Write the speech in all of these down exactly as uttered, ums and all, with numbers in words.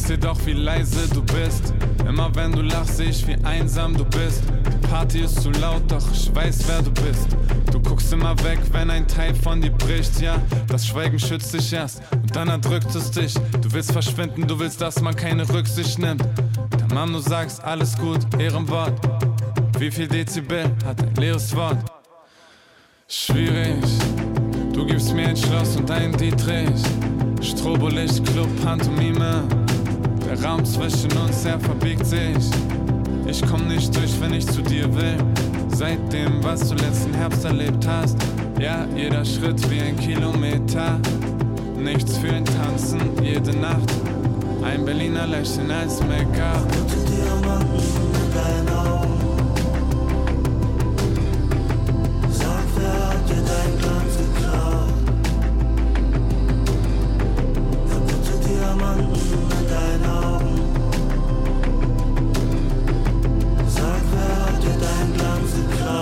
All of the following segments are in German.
dir doch, wie leise du bist. Immer wenn du lachst, seh ich, wie einsam du bist. Die Party ist zu laut, doch ich weiß, wer du bist. Du guckst immer weg, wenn ein Teil von dir bricht, ja. Das Schweigen schützt dich erst und dann erdrückt es dich. Du willst verschwinden, du willst, dass man keine Rücksicht nimmt. Der Mann, du sagst, alles gut, Ehrenwort. Wie viel Dezibel hat ein leeres Wort? Schwierig, du gibst mir ein Schloss und einen Dietrich. Strobolicht, Club, Pantomime. Der Raum zwischen uns, er verbiegt sich. Ich komm nicht durch, wenn ich zu dir will. Seitdem, was du letzten Herbst erlebt hast. Ja, jeder Schritt wie ein Kilometer. Nichts für ein Tanzen, jede Nacht. Ein Berliner Lächeln als Make-up. Kaputte Diamanten in deinen Augen. Sag, wer hat dir dein Glanz geklaut? Kaputte Diamanten in deinen Augen. Sag, wer hat dir dein Glanz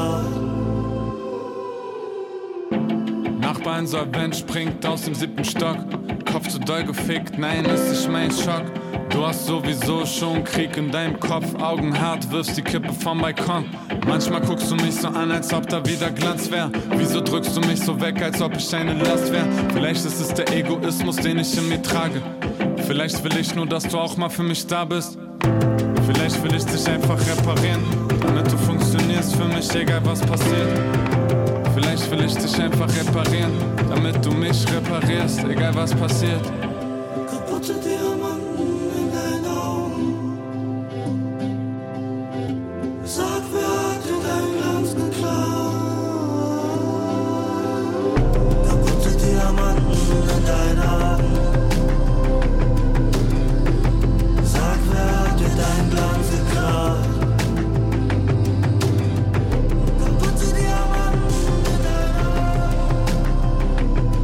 geklaut? Nachbar insolvent springt aus dem siebten Stock. Kopf zu doll gefickt, nein, ist nicht mein Schock. Du hast sowieso schon Krieg in deinem Kopf. Augen hart, wirfst die Kippe vom Balkon. Manchmal guckst du mich so an, als ob da wieder Glanz wär. Wieso drückst du mich so weg, als ob ich eine Last wär? Vielleicht ist es der Egoismus, den ich in mir trage. Vielleicht will ich nur, dass du auch mal für mich da bist. Vielleicht will ich dich einfach reparieren, damit du funktionierst für mich, egal was passiert. Vielleicht will ich dich einfach reparieren, damit du mich reparierst, egal was passiert. Kaputte Diamanten.